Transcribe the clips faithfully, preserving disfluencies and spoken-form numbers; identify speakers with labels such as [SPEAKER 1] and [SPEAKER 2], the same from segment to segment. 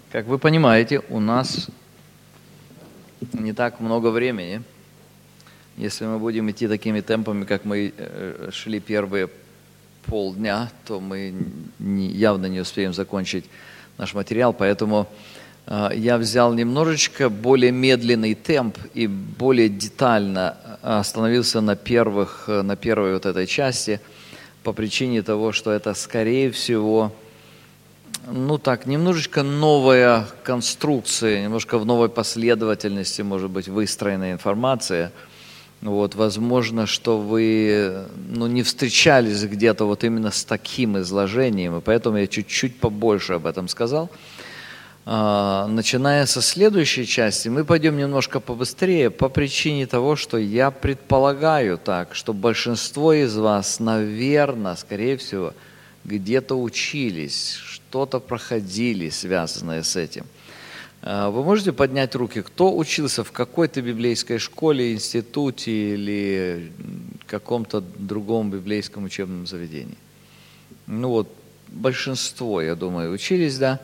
[SPEAKER 1] Как вы понимаете, у нас не так много времени. Если мы будем идти такими темпами, как мы шли первые полдня, то мы не, явно не успеем закончить наш материал. Поэтому э, я взял немножечко более медленный темп и более детально остановился на, первых, на первой вот этой части по причине того, что это, скорее всего, ну так, немножечко новая конструкция, немножко в новой последовательности, может быть, выстроенная информация. Вот, возможно, что вы ну, не встречались где-то вот именно с таким изложением, и поэтому я чуть-чуть побольше об этом сказал. А, начиная со следующей части, мы пойдем немножко побыстрее по причине того, что я предполагаю так, что большинство из вас, наверное, скорее всего, где-то учились, что-то проходили, связанное с этим. Вы можете поднять руки, кто учился в какой-то библейской школе, институте или каком-то другом библейском учебном заведении? Ну вот, большинство, я думаю, учились, да.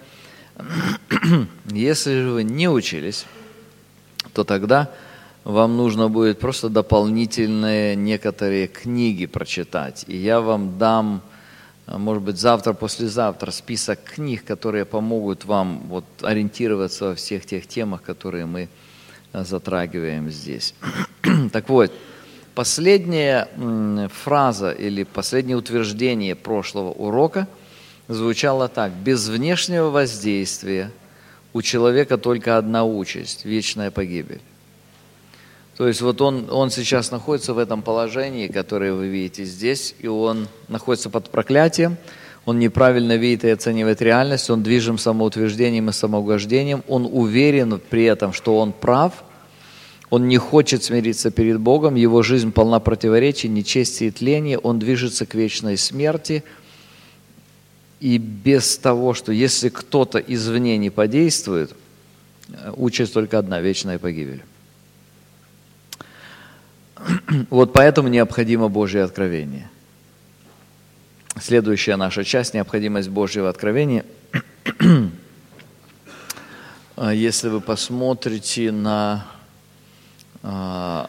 [SPEAKER 1] Если же вы не учились, то тогда вам нужно будет просто дополнительные некоторые книги прочитать. И я вам дам, может быть, завтра, послезавтра список книг, которые помогут вам вот ориентироваться во всех тех темах, которые мы затрагиваем здесь. Так вот, последняя фраза или последнее утверждение прошлого урока звучало так: без внешнего воздействия у человека только одна участь – вечная погибель. То есть вот он, он сейчас находится в этом положении, которое вы видите здесь, и он находится под проклятием, он неправильно видит и оценивает реальность, он движим самоутверждением и самоугождением, он уверен при этом, что он прав, он не хочет смириться перед Богом, его жизнь полна противоречий, нечестия и тления, он движется к вечной смерти, и без того, что если кто-то извне не подействует, участь только одна – вечная погибель. Вот поэтому необходимо Божье откровение. Следующая наша часть – необходимость Божьего откровения. Если вы посмотрите на а,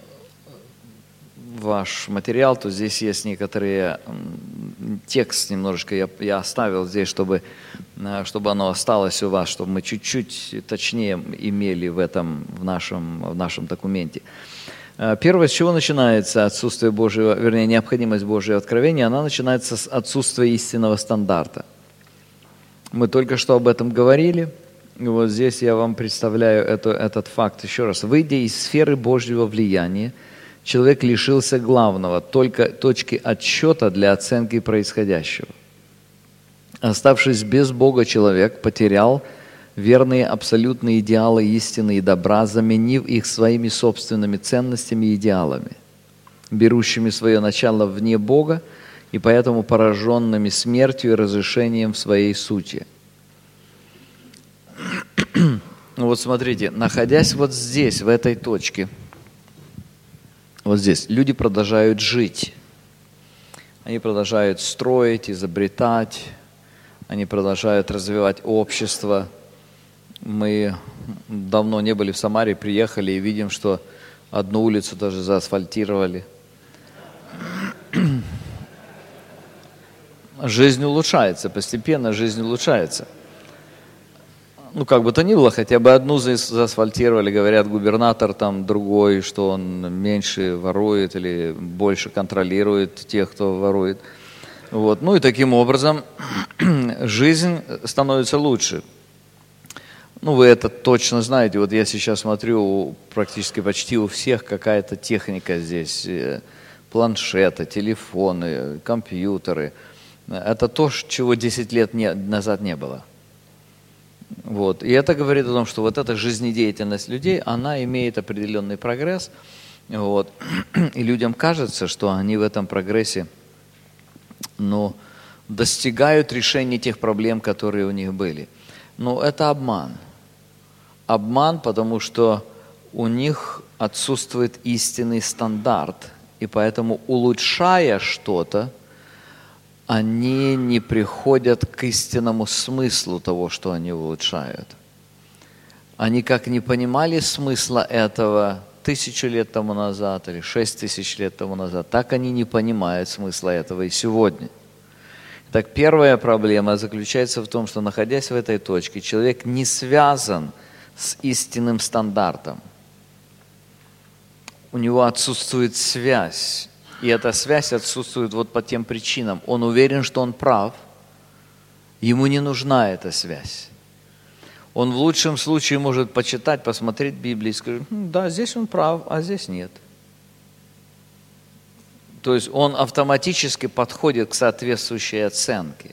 [SPEAKER 1] ваш материал, то здесь есть некоторые текст немножечко я, я оставил здесь, чтобы, чтобы оно осталось у вас, чтобы мы чуть-чуть точнее имели в этом, в нашем, в нашем документе. Первое, с чего начинается отсутствие Божьего, вернее, необходимость Божьего откровения, она начинается с отсутствия истинного стандарта. Мы только что об этом говорили, и вот здесь я вам представляю это, этот факт еще раз. Выйдя из сферы Божьего влияния, человек лишился главного, только точки отсчета для оценки происходящего. Оставшись без Бога, человек потерял верные абсолютные идеалы истины и добра, заменив их своими собственными ценностями и идеалами, берущими свое начало вне Бога и поэтому пораженными смертью и разрушением в своей сути. Ну вот смотрите, находясь вот здесь, в этой точке, вот здесь, люди продолжают жить, они продолжают строить, изобретать, они продолжают развивать общество. Мы давно не были в Самаре, приехали и видим, что одну улицу даже заасфальтировали. Жизнь улучшается, постепенно жизнь улучшается. Ну, как бы то ни было, хотя бы одну заасфальтировали, говорят, губернатор там другой, что он меньше ворует или больше контролирует тех, кто ворует. Вот. Ну и таким образом жизнь становится лучше. Ну, вы это точно знаете. Вот я сейчас смотрю, практически почти у всех какая-то техника здесь. Планшеты, телефоны, компьютеры. Это то, чего десять лет не, назад не было. Вот. И это говорит о том, что вот эта жизнедеятельность людей, она имеет определенный прогресс. Вот. И людям кажется, что они в этом прогрессе ну, достигают решения тех проблем, которые у них были. Но это обман. Обман, потому что у них отсутствует истинный стандарт. И поэтому, улучшая что-то, они не приходят к истинному смыслу того, что они улучшают. Они как не понимали смысла этого тысячу лет тому назад или шесть тысяч лет тому назад, так они не понимают смысла этого и сегодня. Так первая проблема заключается в том, что, находясь в этой точке, человек не связан с истинным стандартом. У него отсутствует связь. И эта связь отсутствует вот по тем причинам. Он уверен, что он прав. Ему не нужна эта связь. Он в лучшем случае может почитать, посмотреть Библию и сказать: да, здесь он прав, а здесь нет. То есть он автоматически подходит к соответствующей оценке.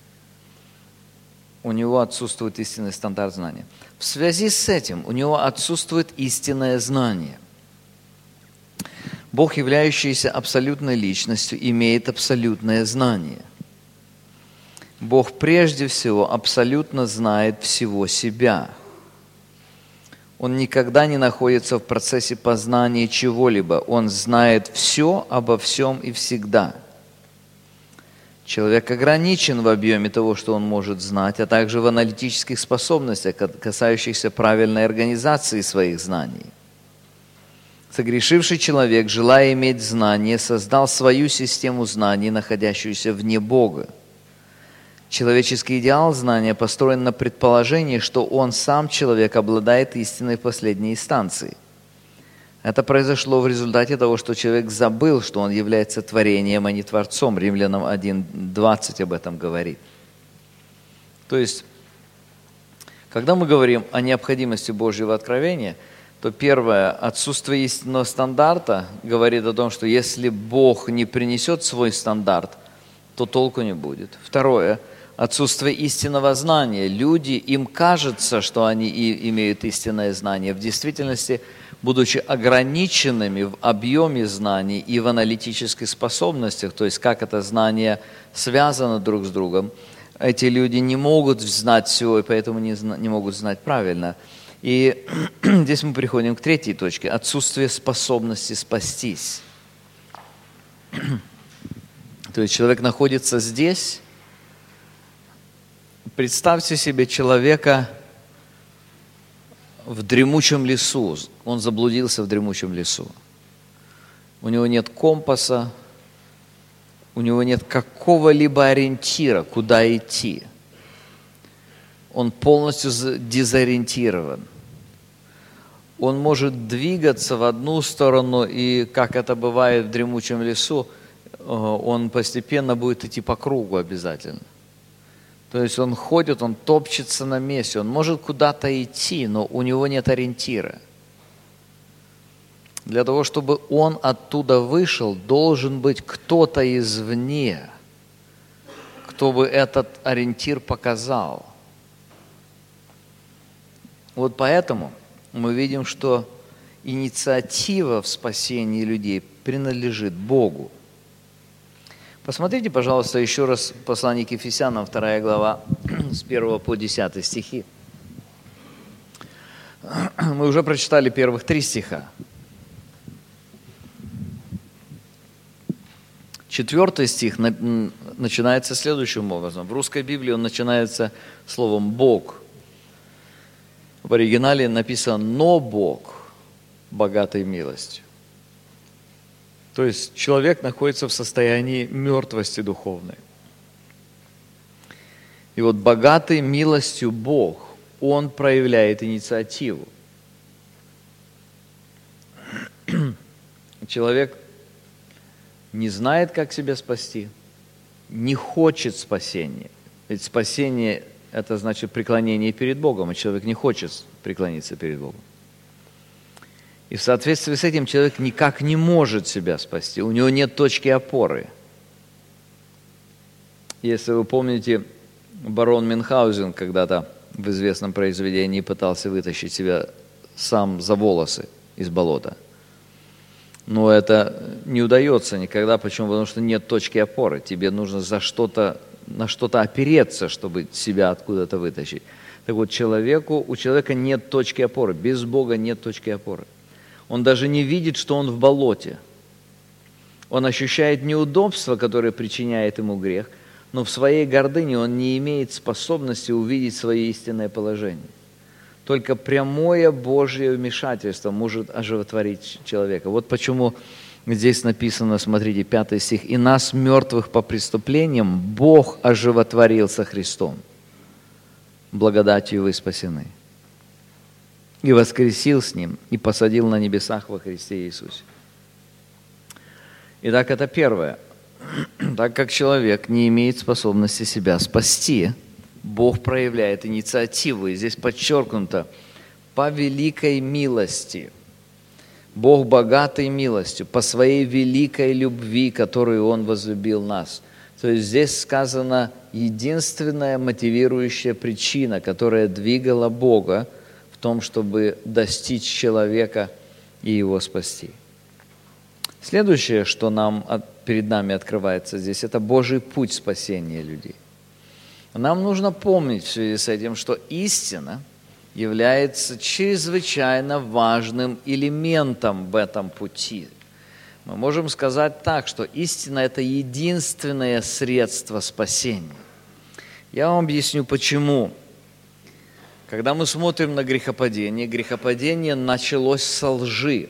[SPEAKER 1] У него отсутствует истинный стандарт знания. В связи с этим у него отсутствует истинное знание. Бог, являющийся абсолютной личностью, имеет абсолютное знание. Бог прежде всего абсолютно знает всего себя. Он никогда не находится в процессе познания чего-либо. Он знает все обо всем и всегда. Человек ограничен в объеме того, что он может знать, а также в аналитических способностях, касающихся правильной организации своих знаний. Согрешивший человек, желая иметь знания, создал свою систему знаний, находящуюся вне Бога. Человеческий идеал знания построен на предположении, что он сам, человек, обладает истиной в последней инстанции. Это произошло в результате того, что человек забыл, что он является творением, а не творцом. Римлянам один двадцать об этом говорит. То есть, когда мы говорим о необходимости Божьего откровения, то первое, отсутствие истинного стандарта говорит о том, что если Бог не принесет свой стандарт, то толку не будет. Второе, отсутствие истинного знания. Люди, им кажется, что они и имеют истинное знание. В действительности, будучи ограниченными в объеме знаний и в аналитических способностях, то есть как это знание связано друг с другом, эти люди не могут знать все, и поэтому не, не могут знать правильно. И здесь мы приходим к третьей точке – отсутствие способности спастись. То есть человек находится здесь. Представьте себе человека в дремучем лесу. Он заблудился в дремучем лесу. У него нет компаса, у него нет какого-либо ориентира, куда идти. Он полностью дезориентирован. Он может двигаться в одну сторону, и, как это бывает в дремучем лесу, он постепенно будет идти по кругу обязательно. То есть он ходит, он топчется на месте, он может куда-то идти, но у него нет ориентира. Для того, чтобы он оттуда вышел, должен быть кто-то извне, кто бы этот ориентир показал. Вот поэтому мы видим, что инициатива в спасении людей принадлежит Богу. Посмотрите, пожалуйста, еще раз послание к Ефесянам, вторая глава, с первого по десятый стихи. Мы уже прочитали первых три стиха. Четвертый стих начинается следующим образом. В русской Библии он начинается словом «Бог». В оригинале написано «но Бог, богатой милостью». То есть человек находится в состоянии мертвости духовной. И вот богатый милостью Бог, Он проявляет инициативу. Человек не знает, как себя спасти, не хочет спасения. Ведь спасение – это значит преклонение перед Богом, а человек не хочет преклониться перед Богом. И в соответствии с этим человек никак не может себя спасти, у него нет точки опоры. Если вы помните, барон Мюнхгаузен когда-то в известном произведении пытался вытащить себя сам за волосы из болота. Но это не удается никогда. Почему? Потому что нет точки опоры. Тебе нужно за что-то, на что-то опереться, чтобы себя откуда-то вытащить. Так вот, человеку, у человека нет точки опоры. Без Бога нет точки опоры. Он даже не видит, что он в болоте. Он ощущает неудобство, которое причиняет ему грех, но в своей гордыне он не имеет способности увидеть свое истинное положение. Только прямое Божье вмешательство может оживотворить человека. Вот почему здесь написано, смотрите, пятый стих. «И нас, мертвых по преступлениям, Бог оживотворил со Христом. Благодатью вы спасены. И воскресил с Ним, и посадил на небесах во Христе Иисусе». Итак, это первое. Так как человек не имеет способности себя спасти, Бог проявляет инициативу. И здесь подчеркнуто: по великой милости. Бог богатый милостью, по своей великой любви, которую Он возлюбил нас. То есть здесь сказана единственная мотивирующая причина, которая двигала Бога в том, чтобы достичь человека и его спасти. Следующее, что нам, перед нами открывается здесь, это Божий путь спасения людей. Нам нужно помнить в связи с этим, что истина является чрезвычайно важным элементом в этом пути. Мы можем сказать так, что истина – это единственное средство спасения. Я вам объясню, почему. Когда мы смотрим на грехопадение, грехопадение началось со лжи.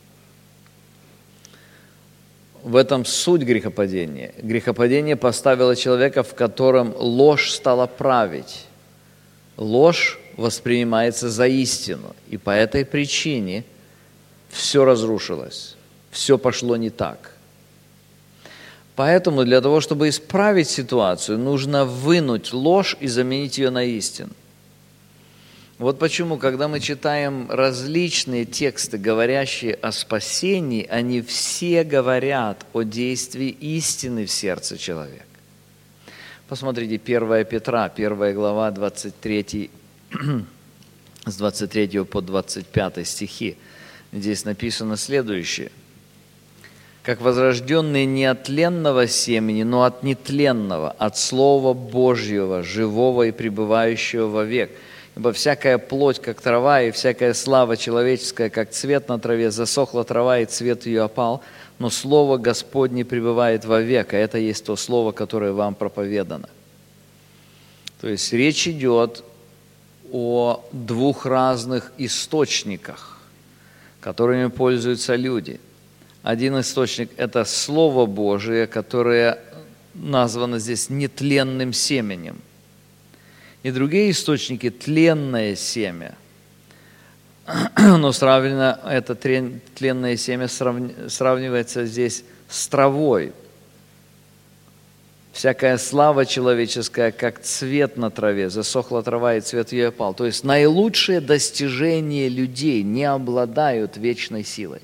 [SPEAKER 1] В этом суть грехопадения. Грехопадение поставило человека, в котором ложь стала править. Ложь воспринимается за истину, и по этой причине все разрушилось, все пошло не так. Поэтому для того, чтобы исправить ситуацию, нужно вынуть ложь и заменить ее на истину. Вот почему, когда мы читаем различные тексты, говорящие о спасении, они все говорят о действии истины в сердце человека. Посмотрите, первое Петра, первая глава, двадцать три, с двадцать третьего по двадцать пятый стихи. Здесь написано следующее. «Как возрожденные не от тленного семени, но от нетленного, от Слова Божьего, живого и пребывающего вовек. Ибо всякая плоть, как трава, и всякая слава человеческая, как цвет на траве, засохла трава, и цвет ее опал, но Слово Господне пребывает вовек, а это есть то Слово, которое вам проповедано». То есть речь идет о двух разных источниках, которыми пользуются люди. Один источник – это Слово Божие, которое названо здесь нетленным семенем. И другие источники – тленное семя. Но сравнено, это тленное семя сравнивается здесь с травой. Всякая слава человеческая, как цвет на траве, засохла трава, и цвет ее опал. То есть наилучшие достижения людей не обладают вечной силой.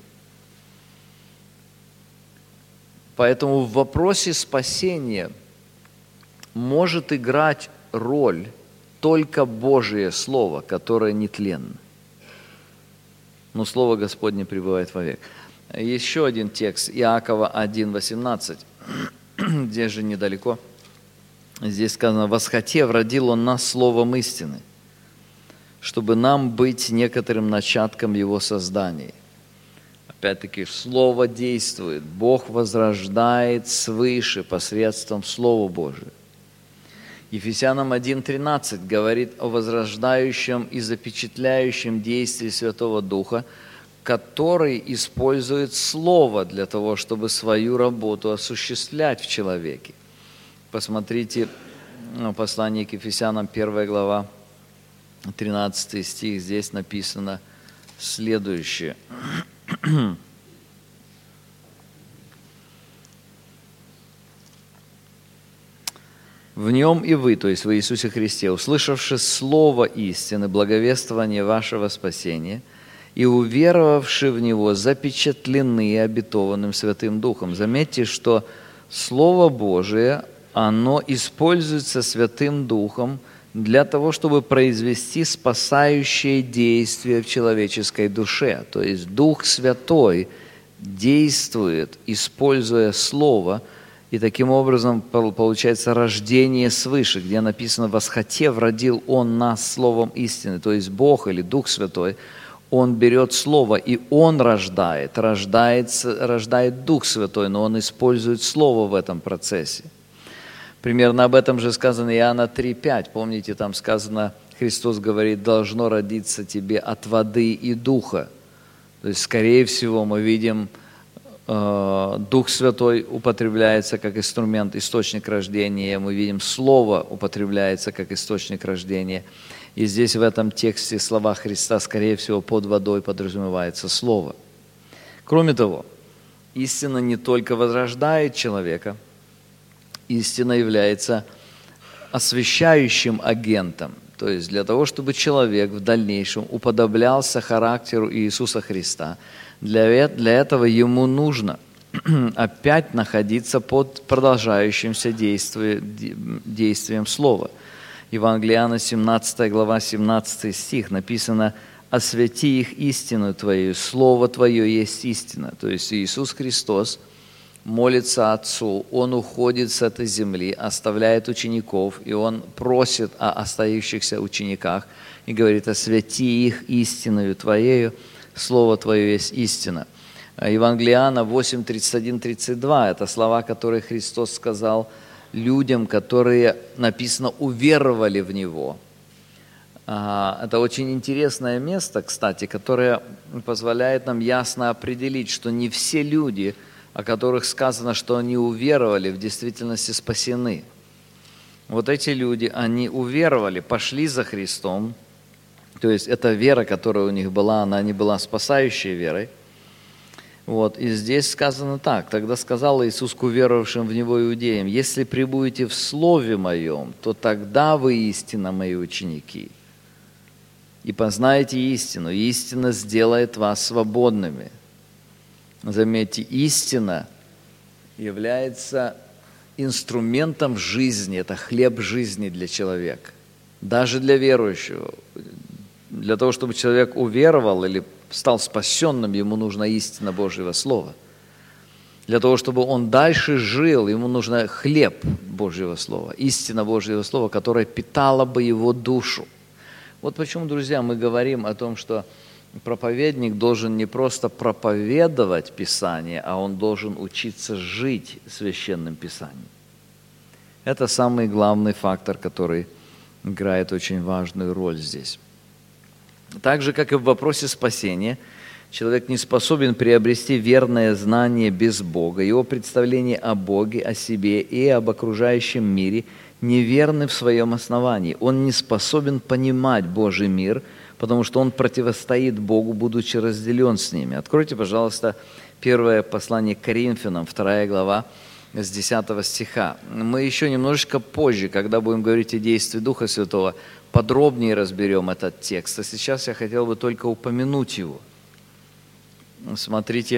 [SPEAKER 1] Поэтому в вопросе спасения может играть роль только Божие Слово, которое нетленно. Но Слово Господне пребывает вовек. Еще один текст, Иакова один восемнадцать. Здесь же недалеко. Здесь сказано: «Восхотев, родил Он нас словом истины, чтобы нам быть некоторым начатком Его создания». Опять-таки, Слово действует. Бог возрождает свыше посредством Слова Божия. Ефесянам один тринадцать говорит о возрождающем и запечатляющем действии Святого Духа, который использует Слово для того, чтобы свою работу осуществлять в человеке. Посмотрите послание к Ефесянам, первая глава, тринадцатый стих, здесь написано следующее. «В Нем и вы, то есть в Иисусе Христе, услышавши слово истины, благовествование вашего спасения, и уверовавши в Него, запечатлены обетованным Святым Духом». Заметьте, что Слово Божие, оно используется Святым Духом для того, чтобы произвести спасающее действие в человеческой душе. То есть Дух Святой действует, используя Слово, и таким образом получается рождение свыше, где написано: «Восхотев, родил Он нас словом истины». То есть Бог или Дух Святой, Он берет Слово, и Он рождает, рождается, рождает Дух Святой, но Он использует Слово в этом процессе. Примерно об этом же сказано Иоанна три пять. Помните, там сказано, Христос говорит, должно родиться тебе от воды и духа. То есть, скорее всего, мы видим, э, Дух Святой употребляется как инструмент, источник рождения. Мы видим, Слово употребляется как источник рождения. И здесь в этом тексте слова Христа, скорее всего, под водой подразумевается Слово. Кроме того, истина не только возрождает человека, истина является освящающим агентом. То есть для того, чтобы человек в дальнейшем уподоблялся характеру Иисуса Христа, для, для этого ему нужно опять находиться под продолжающимся действие, действием Слова. Евангелие Иоанна, семнадцатая глава, семнадцатый стих, написано: «Освяти их истину Твою, Слово Твое есть истина». То есть Иисус Христос молится Отцу, Он уходит с этой земли, оставляет учеников, и Он просит о остающихся учениках и говорит: «Освяти их истиною Твоею, Слово Твое есть истина». Евангелие Иоанна восемь, тридцать один, тридцать два – это слова, которые Христос сказал людям, которые, написано, уверовали в Него. Это очень интересное место, кстати, которое позволяет нам ясно определить, что не все люди, о которых сказано, что они уверовали, в действительности спасены. Вот эти люди, они уверовали, пошли за Христом, то есть эта вера, которая у них была, она не была спасающей верой. Вот, и здесь сказано так: «Тогда сказал Иисус к уверовавшим в Него иудеям: если пребудете в Слове Моем, то тогда вы истинно Мои ученики, и познаете истину, и истина сделает вас свободными». Заметьте, истина является инструментом жизни, это хлеб жизни для человека, даже для верующего. Для того, чтобы человек уверовал или стал спасенным, ему нужна истина Божьего Слова. Для того, чтобы он дальше жил, ему нужен хлеб Божьего Слова, истина Божьего Слова, которая питала бы его душу. Вот почему, друзья, мы говорим о том, что проповедник должен не просто проповедовать Писание, а он должен учиться жить Священным Писанием. Это самый главный фактор, который играет очень важную роль здесь. Так же, как и в вопросе спасения, человек не способен приобрести верное знание без Бога. Его представление о Боге, о себе и об окружающем мире неверны в своем основании. Он не способен понимать Божий мир, потому что он противостоит Богу, будучи разделен с ними. Откройте, пожалуйста, первое послание к Коринфянам, вторая глава, с десятого стиха. Мы еще немножечко позже, когда будем говорить о действии Духа Святого, подробнее разберем этот текст. А сейчас я хотел бы только упомянуть его. Смотрите,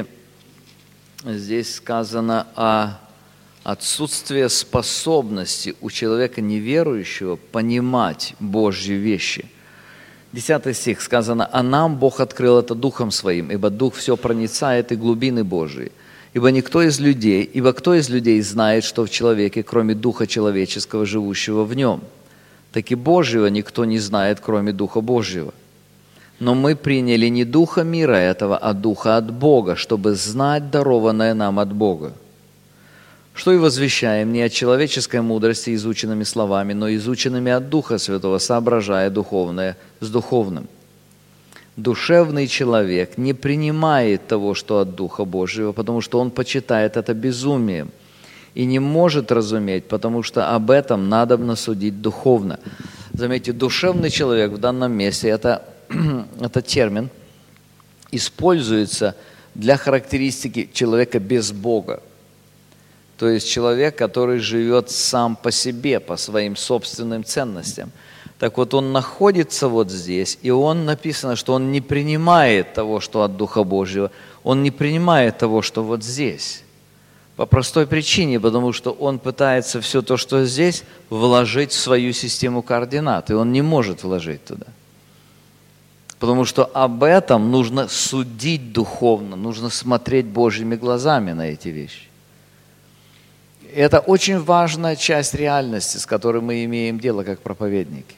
[SPEAKER 1] здесь сказано о отсутствии способности у человека неверующего понимать Божьи вещи. Десятый стих сказано: «А нам Бог открыл это Духом Своим, ибо Дух все проницает и глубины Божии. Ибо никто из людей, ибо кто из людей знает, что в человеке, кроме Духа человеческого, живущего в нем? Так и Божьего никто не знает, кроме Духа Божьего. Но мы приняли не Духа мира этого, а Духа от Бога, чтобы знать дарованное нам от Бога. Что и возвещаем не от человеческой мудрости изученными словами, но изученными от Духа Святого, соображая духовное с духовным. Душевный человек не принимает того, что от Духа Божьего, потому что он почитает это безумием, и не может разуметь, потому что об этом надобно судить духовно». Заметьте, душевный человек в данном месте, это, это термин, используется для характеристики человека без Бога. То есть человек, который живет сам по себе, по своим собственным ценностям. Так вот, он находится вот здесь, и он написано, что он не принимает того, что от Духа Божьего, он не принимает того, что вот здесь. По простой причине, потому что он пытается все то, что здесь, вложить в свою систему координат, и он не может вложить туда. Потому что об этом нужно судить духовно, нужно смотреть Божьими глазами на эти вещи. Это очень важная часть реальности, с которой мы имеем дело как проповедники.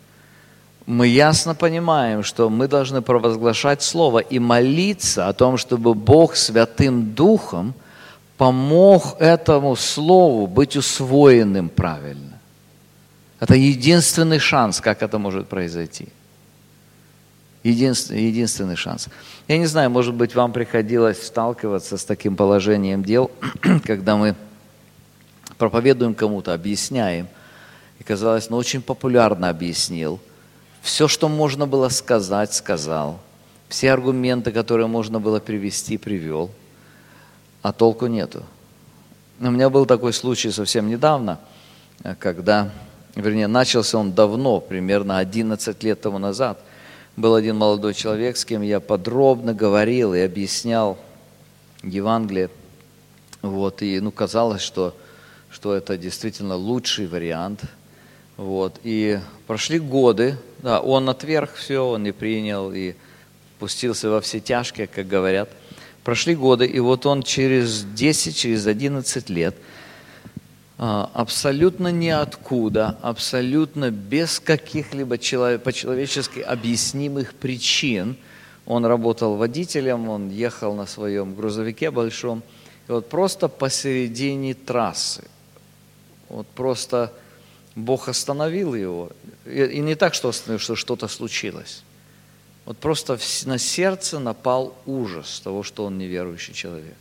[SPEAKER 1] Мы ясно понимаем, что мы должны провозглашать Слово и молиться о том, чтобы Бог Святым Духом помог этому слову быть усвоенным правильно. Это единственный шанс, как это может произойти. Единственный, единственный шанс. Я не знаю, может быть, вам приходилось сталкиваться с таким положением дел, когда мы проповедуем кому-то, объясняем, и казалось, ну, очень популярно объяснил. Все, что можно было сказать, сказал. Все аргументы, которые можно было привести, привел. А толку нету. У меня был такой случай совсем недавно, когда, вернее, начался он давно, примерно одиннадцать лет тому назад. Был один молодой человек, с кем я подробно говорил и объяснял Евангелие. Вот, и ну, казалось, что, что это действительно лучший вариант. Вот, и прошли годы, да, он отверг все, он не принял и пустился во все тяжкие, как говорят. Прошли годы, и вот он через десять, через одиннадцать лет абсолютно ниоткуда, абсолютно без каких-либо по-человечески объяснимых причин. Он работал водителем, он ехал на своем грузовике большом, и вот просто посередине трассы, вот просто Бог остановил его. И не так, что остановил, что что-то случилось. Вот просто на сердце напал ужас того, что он неверующий человек.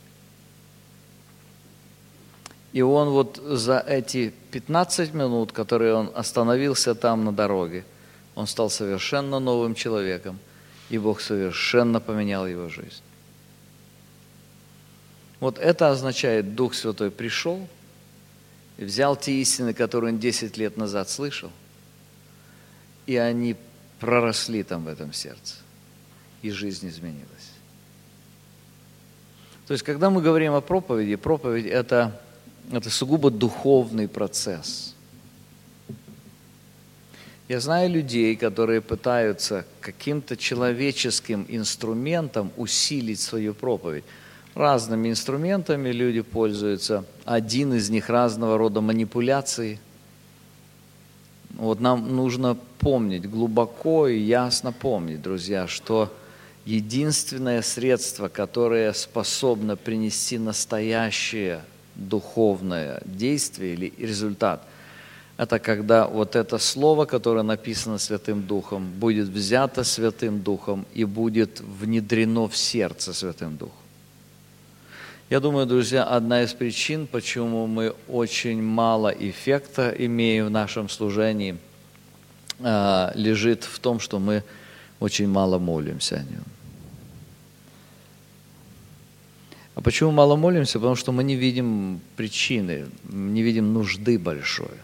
[SPEAKER 1] И он вот за эти пятнадцать минут, которые он остановился там на дороге, он стал совершенно новым человеком, и Бог совершенно поменял его жизнь. Вот это означает, Дух Святой пришел и взял те истины, которые он десять лет назад слышал, и они проросли там в этом сердце, и жизнь изменилась. То есть, когда мы говорим о проповеди, проповедь – это... Это сугубо духовный процесс. Я знаю людей, которые пытаются каким-то человеческим инструментом усилить свою проповедь. Разными инструментами люди пользуются. Один из них разного рода манипуляции. Вот нам нужно помнить, глубоко и ясно помнить, друзья, что единственное средство, которое способно принести настоящее духовное действие или результат, это когда вот это слово, которое написано Святым Духом, будет взято Святым Духом и будет внедрено в сердце Святым Духом. Я думаю, друзья, одна из причин, почему мы очень мало эффекта имеем в нашем служении, лежит в том, что мы очень мало молимся о нем. А почему мало молимся? Потому что мы не видим причины, не видим нужды большой.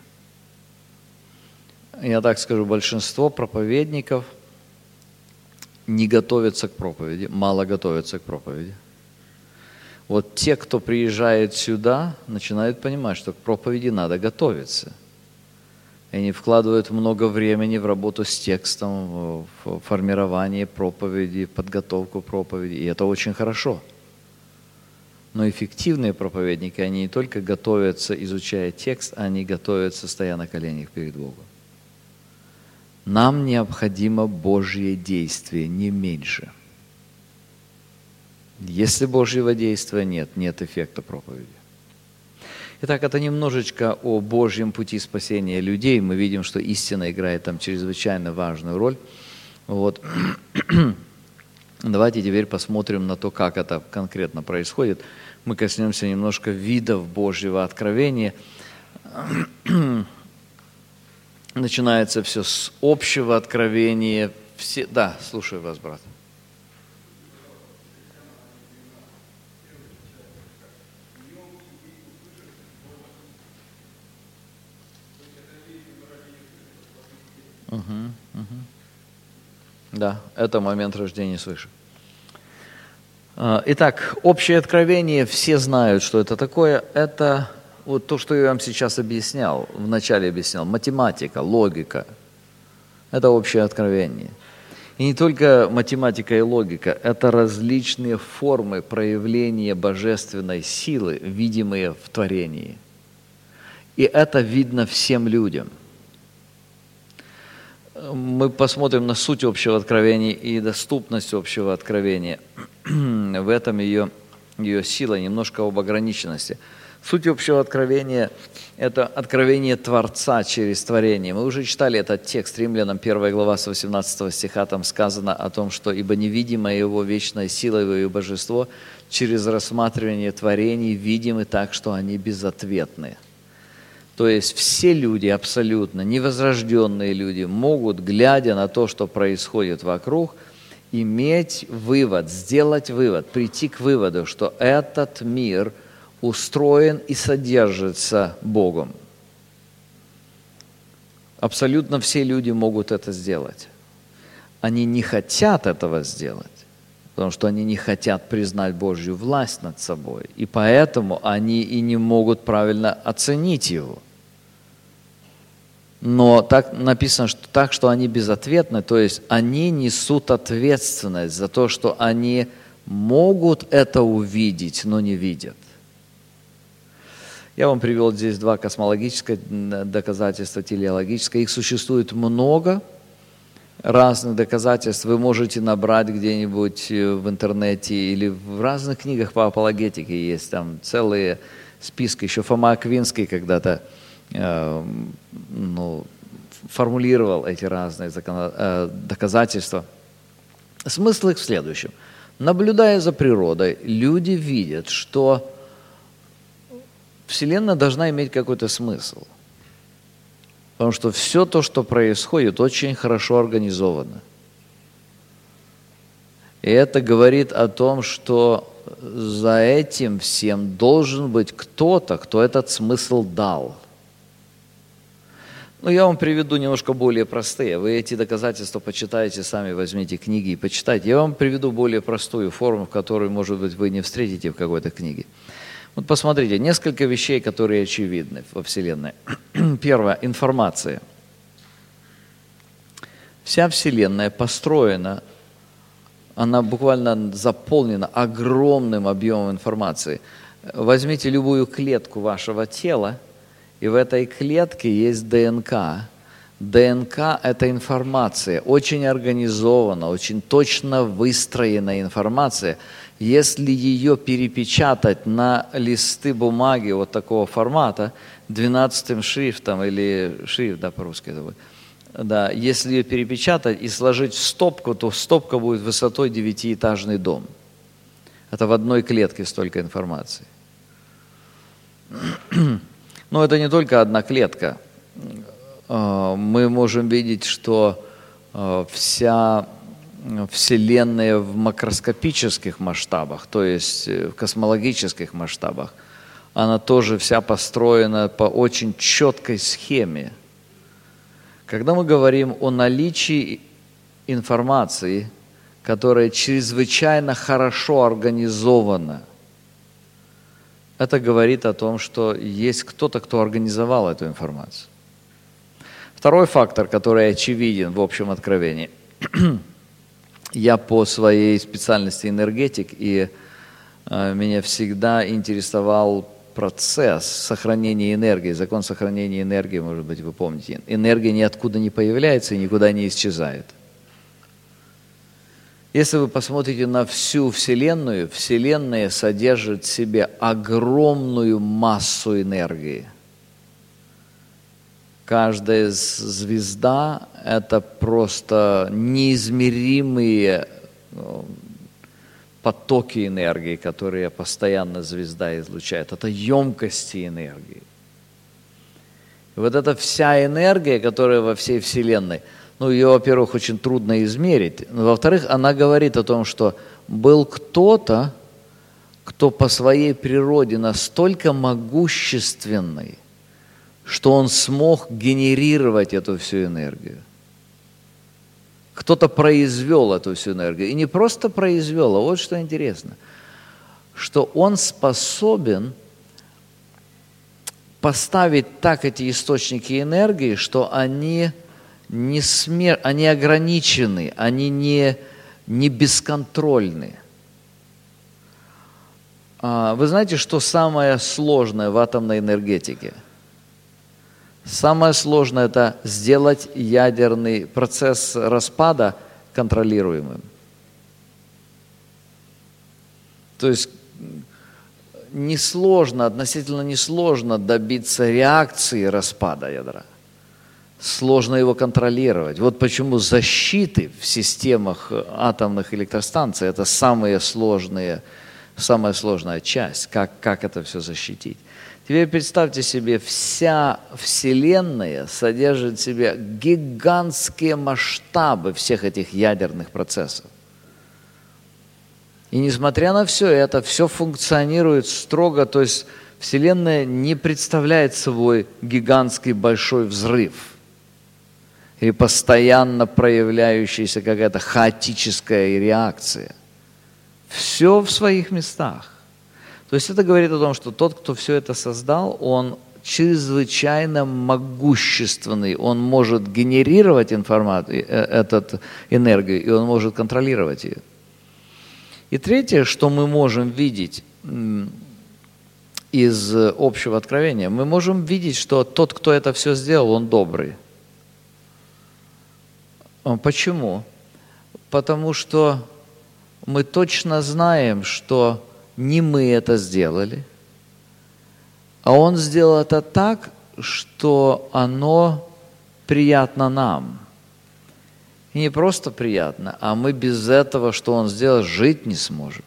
[SPEAKER 1] Я так скажу, большинство проповедников не готовятся к проповеди, мало готовятся к проповеди. Вот те, кто приезжает сюда, начинают понимать, что к проповеди надо готовиться. И они вкладывают много времени в работу с текстом, в формирование проповеди, подготовку проповеди, и это очень хорошо. Но эффективные проповедники, они не только готовятся, изучая текст, они готовятся, стоя на коленях перед Богом. Нам необходимо Божье действие, не меньше. Если Божьего действия нет, нет эффекта проповеди. Итак, это немножечко о Божьем пути спасения людей. Мы видим, что истина играет там чрезвычайно важную роль. Вот. Давайте теперь посмотрим на то, как это конкретно происходит. Мы коснемся немножко видов Божьего откровения. Начинается все с общего откровения. Все... Да, слушаю вас, брат. Угу, угу. Да, это момент рождения свыше. Итак, общее откровение, все знают, что это такое. Это вот то, что я вам сейчас объяснял, вначале объяснял. Математика, логика. Это общее откровение. И не только математика и логика, это различные формы проявления божественной силы, видимые в творении. И это видно всем людям. Мы посмотрим на суть общего откровения и доступность общего откровения. В этом ее ее силой, немножко об ограниченности. Суть общего откровения – это откровение Творца через творение. Мы уже читали этот текст, Римлянам первая глава с восемнадцатого стиха, там сказано о том, что «Ибо невидимая Его вечная сила, Его и божество через рассматривание творений видимы так, что они безответны». То есть все люди, абсолютно невозрожденные люди, могут, глядя на то, что происходит вокруг, иметь вывод, сделать вывод, прийти к выводу, что этот мир – устроен и содержится Богом. Абсолютно все люди могут это сделать. Они не хотят этого сделать, потому что они не хотят признать Божью власть над собой, и поэтому они и не могут правильно оценить Его. Но так написано, что так, что они безответны, то есть они несут ответственность за то, что они могут это увидеть, но не видят. Я вам привел здесь два космологических доказательства, телеологическое. Их существует много разных доказательств. Вы можете набрать где-нибудь в интернете или в разных книгах по апологетике есть там целые списки. Еще Фома Аквинский когда-то э, ну, формулировал эти разные закон, э, доказательства. Смысл их в следующем. Наблюдая за природой, люди видят, что Вселенная должна иметь какой-то смысл. Потому что все то, что происходит, очень хорошо организовано. И это говорит о том, что за этим всем должен быть кто-то, кто этот смысл дал. Ну, я вам приведу немножко более простые. Вы эти доказательства почитаете, сами возьмите книги и почитайте. Я вам приведу более простую форму, которую, может быть, вы не встретите в какой-то книге. Вот посмотрите, несколько вещей, которые очевидны во Вселенной. Первое – информация. Вся Вселенная построена, она буквально заполнена огромным объемом информации. Возьмите любую клетку вашего тела, и в этой клетке есть ДНК. ДНК – это информация, очень организованная, очень точно выстроенная информация. Если ее перепечатать на листы бумаги вот такого формата, двенадцатым шрифтом, или шрифт, да, по-русски это будет, да, если ее перепечатать и сложить в стопку, то стопка будет высотой девятиэтажный дом. Это в одной клетке столько информации. Но это не только одна клетка. Мы можем видеть, что вся Вселенная в макроскопических масштабах, то есть в космологических масштабах, она тоже вся построена по очень четкой схеме. Когда мы говорим о наличии информации, которая чрезвычайно хорошо организована, это говорит о том, что есть кто-то, кто организовал эту информацию. Второй фактор, который очевиден в общем откровении. Я по своей специальности энергетик, и э, меня всегда интересовал процесс сохранения энергии, закон сохранения энергии, может быть, вы помните. Энергия ниоткуда не появляется и никуда не исчезает. Если вы посмотрите на всю Вселенную, Вселенная содержит в себе огромную массу энергии. Каждая звезда – это просто неизмеримые потоки энергии, которые постоянно звезда излучает. Это емкости энергии. И вот эта вся энергия, которая во всей Вселенной, ну, ее, во-первых, очень трудно измерить, но, во-вторых, она говорит о том, что был кто-то, кто по своей природе настолько могущественный, что он смог генерировать эту всю энергию. Кто-то произвел эту всю энергию. И не просто произвел, а вот что интересно, что он способен поставить так эти источники энергии, что они, не смер... они ограничены, они не, не бесконтрольны. Вы знаете, что самое сложное в атомной энергетике? Самое сложное – это сделать ядерный процесс распада контролируемым. То есть несложно, относительно несложно добиться реакции распада ядра. Сложно его контролировать. Вот почему защиты в системах атомных электростанций – это самые сложные, самая сложная часть, как, как это все защитить. Теперь представьте себе, вся Вселенная содержит в себе гигантские масштабы всех этих ядерных процессов. И несмотря на все это, все функционирует строго, то есть Вселенная не представляет собой гигантский большой взрыв или постоянно проявляющаяся какая-то хаотическая реакция. Все в своих местах. То есть это говорит о том, что тот, кто все это создал, он чрезвычайно могущественный, он может генерировать информацию, эту энергию, и он может контролировать ее. И третье, что мы можем видеть из общего откровения, мы можем видеть, что тот, кто это все сделал, он добрый. Почему? Потому что мы точно знаем, что не мы это сделали, а Он сделал это так, что оно приятно нам. И не просто приятно, а мы без этого, что Он сделал, жить не сможем.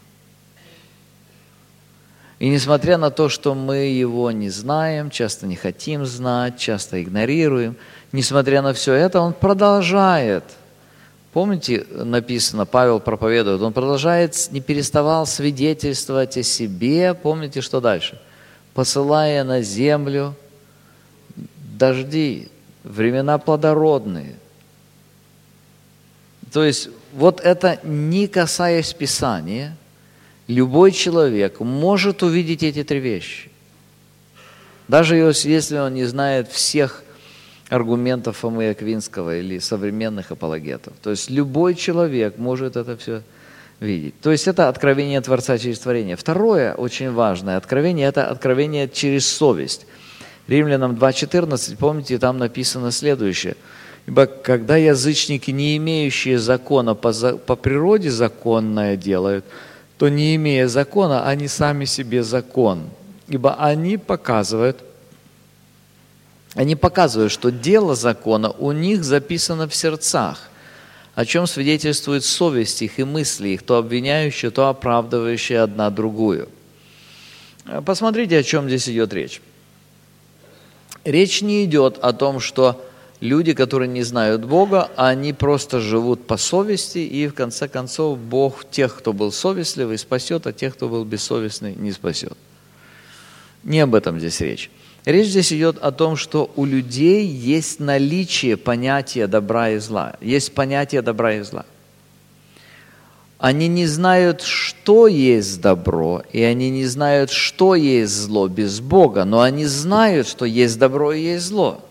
[SPEAKER 1] И несмотря на то, что мы Его не знаем, часто не хотим знать, часто игнорируем, несмотря на все это, Он продолжает. Помните, написано, Павел проповедует, он продолжает, не переставал свидетельствовать о себе. Помните, что дальше? Посылая на землю дожди, времена плодородные. То есть вот это, не касаясь Писания, любой человек может увидеть эти три вещи. Даже если он не знает всех аргументов Фомы Аквинского или современных апологетов. То есть любой человек может это все видеть. То есть это откровение Творца через творение. Второе, очень важное откровение, это откровение через совесть. Римлянам два четырнадцать, помните, там написано следующее. «Ибо когда язычники, не имеющие закона, по, за, по природе законное делают, то не имея закона, они сами себе закон. Ибо они показывают, Они показывают, что дело закона у них записано в сердцах, о чем свидетельствует совесть их и мысли их, то обвиняющие, то оправдывающие одна другую». Посмотрите, о чем здесь идет речь. Речь не идет о том, что люди, которые не знают Бога, они просто живут по совести, и в конце концов Бог тех, кто был совестливый, спасет, а тех, кто был бессовестный, не спасет. Не об этом здесь речь. Речь здесь идет о том, что у людей есть наличие понятия добра и зла. Есть понятие добра и зла. Они не знают, что есть добро, и они не знают, что есть зло без Бога, но они знают, что есть добро и есть зло.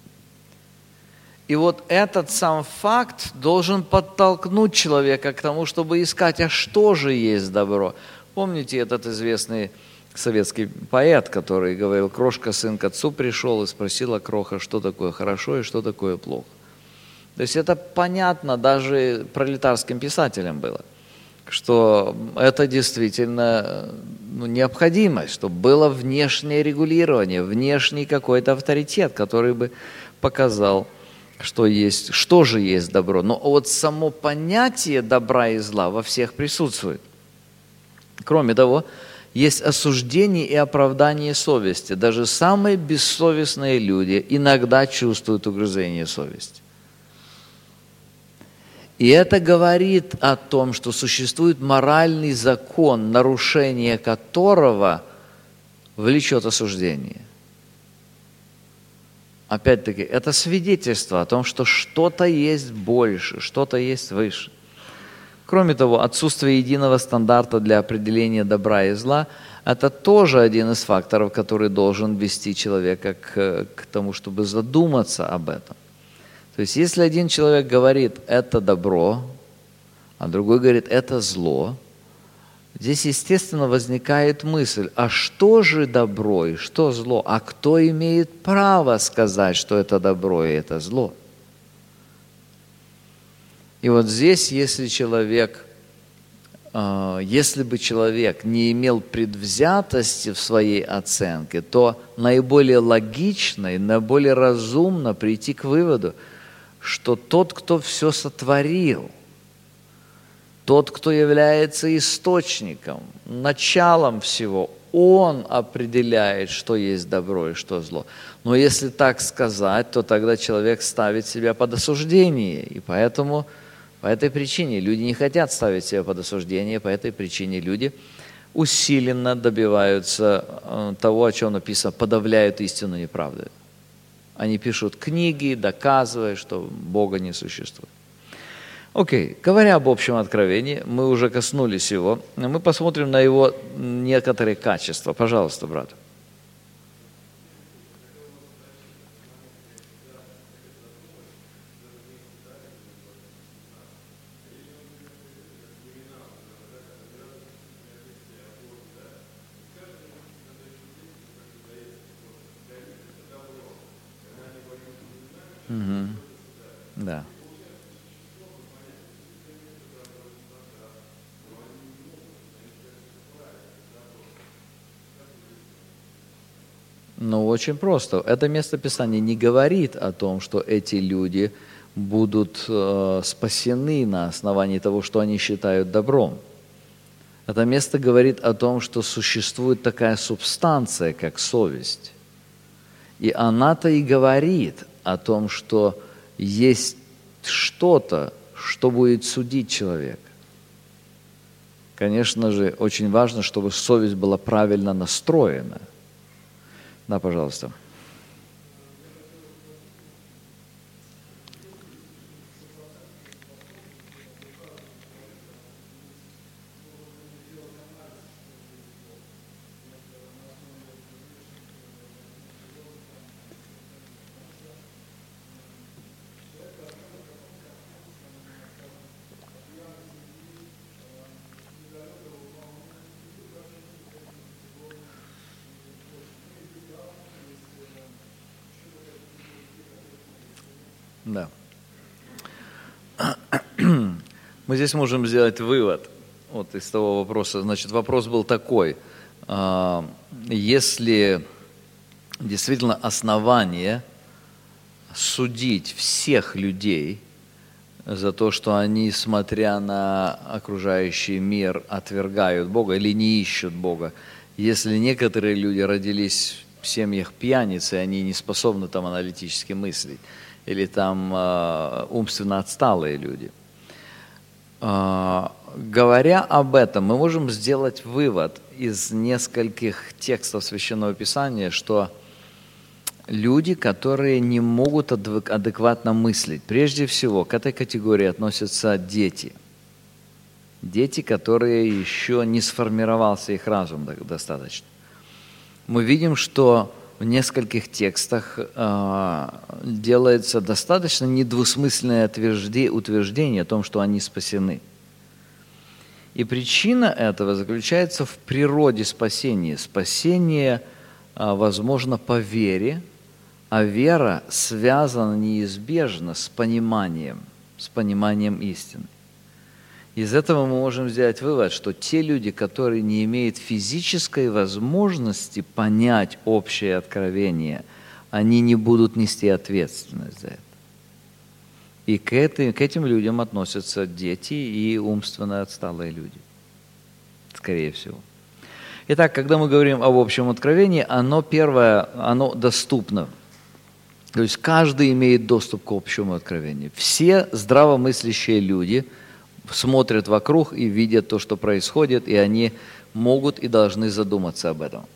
[SPEAKER 1] И вот этот сам факт должен подтолкнуть человека к тому, чтобы искать, а что же есть добро. Помните этот известный советский поэт, который говорил: «Крошка, сын к отцу пришел и спросила кроха, что такое хорошо и что такое плохо». То есть это понятно даже пролетарским писателям было, что это действительно ну, необходимость, чтобы было внешнее регулирование, внешний какой-то авторитет, который бы показал, что есть, что же есть добро. Но вот само понятие добра и зла во всех присутствует. Кроме того, есть осуждение и оправдание совести. Даже самые бессовестные люди иногда чувствуют угрызение совести. И это говорит о том, что существует моральный закон, нарушение которого влечет осуждение. Опять-таки, это свидетельство о том, что что-то есть больше, что-то есть выше. Кроме того, отсутствие единого стандарта для определения добра и зла – это тоже один из факторов, который должен вести человека к, к тому, чтобы задуматься об этом. То есть, если один человек говорит «это добро», а другой говорит «это зло», здесь, естественно, возникает мысль, а что же добро и что зло? А кто имеет право сказать, что это добро и это зло? И вот здесь, если человек если бы человек не имел предвзятости в своей оценке, то наиболее логично и наиболее разумно прийти к выводу, что тот, кто все сотворил, тот, кто является источником, началом всего, он определяет, что есть добро и что зло. Но если так сказать, то тогда человек ставит себя под осуждение. И поэтому, по этой причине люди не хотят ставить себя под осуждение, по этой причине люди усиленно добиваются того, о чем написано, подавляют истину неправдой. Они пишут книги, доказывая, что Бога не существует. Окей, говоря об общем откровении, мы уже коснулись его, мы посмотрим на его некоторые качества. Пожалуйста, брат. Угу. Да. Ну, очень просто. Это место Писания не говорит о том, что эти люди будут э, спасены на основании того, что они считают добром. Это место говорит о том, что существует такая субстанция, как совесть. И она-то и говорит о том, что есть что-то, что будет судить человека. Конечно же, очень важно, чтобы совесть была правильно настроена. Да, пожалуйста. Да. Мы здесь можем сделать вывод вот из того вопроса. Значит, вопрос был такой. Если действительно основание судить всех людей за то, что они, смотря на окружающий мир, отвергают Бога или не ищут Бога, если некоторые люди родились в семьях пьяниц, и они не способны там аналитически мыслить, или там э, умственно отсталые люди. Э, говоря об этом, мы можем сделать вывод из нескольких текстов Священного Писания, что люди, которые не могут адекватно мыслить, прежде всего к этой категории относятся дети. Дети, которые еще не сформировался их разум достаточно. Мы видим, что в нескольких текстах э, делается достаточно недвусмысленное утверждение о том, что они спасены. И причина этого заключается в природе спасения. Спасение э, возможно по вере, а вера связана неизбежно с пониманием, с пониманием истины. Из этого мы можем сделать вывод, что те люди, которые не имеют физической возможности понять общее откровение, они не будут нести ответственность за это. И к этим, к этим людям относятся дети и умственно отсталые люди, скорее всего. Итак, когда мы говорим об общем откровении, оно первое, оно доступно. То есть каждый имеет доступ к общему откровению. Все здравомыслящие люди смотрят вокруг и видят то, что происходит, и они могут и должны задуматься об этом.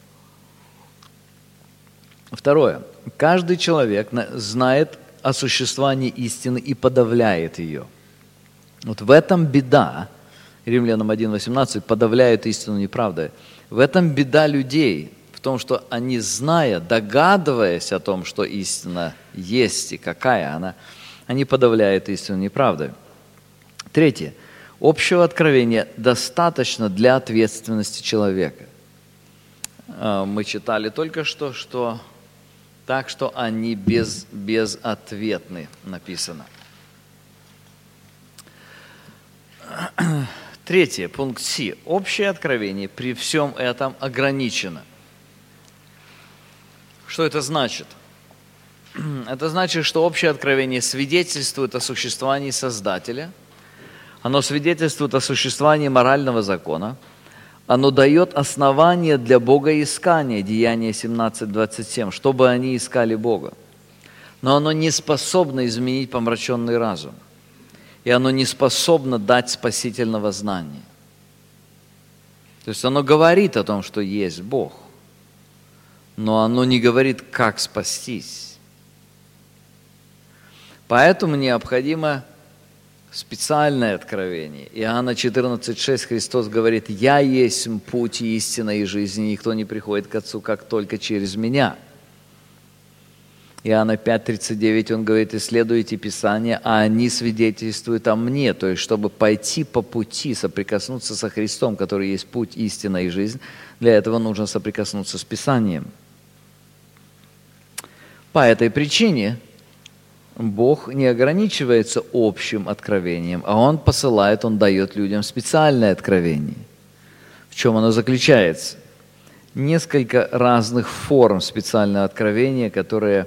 [SPEAKER 1] Второе. Каждый человек знает о существовании истины и подавляет ее. Вот в этом беда, Римлянам один восемнадцать, подавляют истину неправдой. В этом беда людей, в том, что они, зная, догадываясь о том, что истина есть и какая она, они подавляют истину неправдой. Третье. Общего откровения достаточно для ответственности человека. Мы читали только что, что так, что они без, безответны, написано. Третье, пункт С. Общее откровение при всем этом ограничено. Что это значит? Это значит, что общее откровение свидетельствует о существовании Создателя, оно свидетельствует о существовании морального закона, оно дает основание для богоискания, Деяния семнадцать двадцать семь, чтобы они искали Бога. Но оно не способно изменить помраченный разум, и оно не способно дать спасительного знания. То есть оно говорит о том, что есть Бог, но оно не говорит, как спастись. Поэтому необходимо специальное откровение. Иоанна четырнадцать шесть Христос говорит: «Я есть путь, истина и жизнь, и никто не приходит к Отцу, как только через Меня». Иоанна пять тридцать девять Он говорит: «Исследуйте Писания, а они свидетельствуют о Мне». То есть, чтобы пойти по пути, соприкоснуться со Христом, который есть путь, истина и жизнь, для этого нужно соприкоснуться с Писанием. По этой причине Бог не ограничивается общим откровением, а Он посылает, Он дает людям специальное откровение. В чем оно заключается? Несколько разных форм специального откровения, которое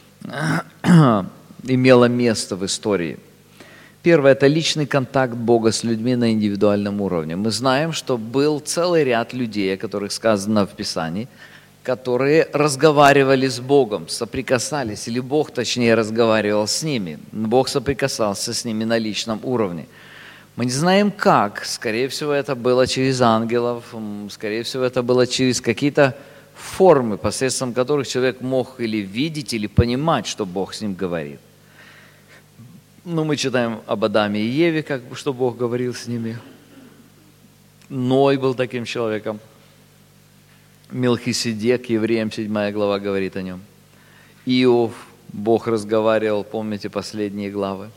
[SPEAKER 1] имело место в истории. Первое – это личный контакт Бога с людьми на индивидуальном уровне. Мы знаем, что был целый ряд людей, о которых сказано в Писании, которые разговаривали с Богом, соприкасались, или Бог, точнее, разговаривал с ними. Бог соприкасался с ними на личном уровне. Мы не знаем как, скорее всего, это было через ангелов, скорее всего, это было через какие-то формы, посредством которых человек мог или видеть, или понимать, что Бог с ним говорит. Ну, мы читаем об Адаме и Еве, как бы, что Бог говорил с ними. Ной был таким человеком. Мелхиседек, Евреям седьмая глава говорит о нем. Иов, Бог разговаривал, помните последние главы.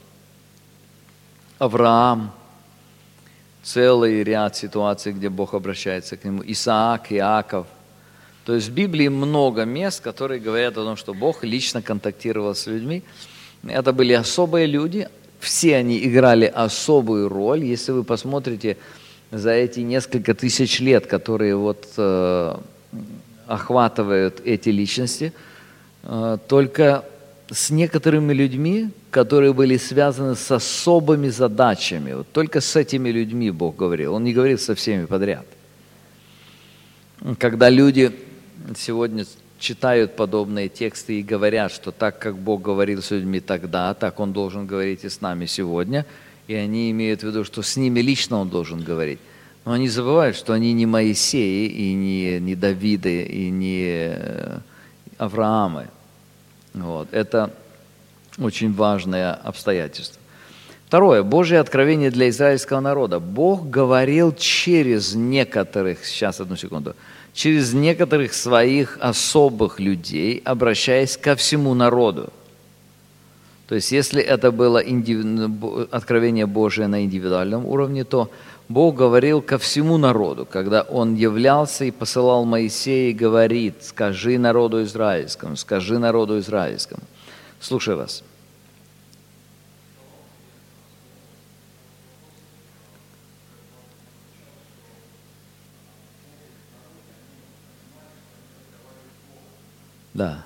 [SPEAKER 1] Авраам, целый ряд ситуаций, где Бог обращается к нему. Исаак, Иаков. То есть в Библии много мест, которые говорят о том, что Бог лично контактировал с людьми. Это были особые люди, все они играли особую роль. Если вы посмотрите за эти несколько тысяч лет, которые вот э, охватывают эти личности, э, только с некоторыми людьми, которые были связаны с особыми задачами, вот только с этими людьми Бог говорил, Он не говорил со всеми подряд. Когда люди сегодня читают подобные тексты и говорят, что так, как Бог говорил с людьми тогда, так Он должен говорить и с нами сегодня, и они имеют в виду, что с ними лично Он должен говорить. Но они забывают, что они не Моисеи, и не, не Давиды, и не Авраамы. Вот. Это очень важное обстоятельство. Второе. Божье откровение для израильского народа. Бог говорил через некоторых, сейчас одну секунду, через некоторых своих особых людей, обращаясь ко всему народу. То есть, если это было индиви... откровение Божие на индивидуальном уровне, то Бог говорил ко всему народу, когда Он являлся и посылал Моисея и говорит: «Скажи народу израильскому, скажи народу израильскому». Слушаю вас. Да.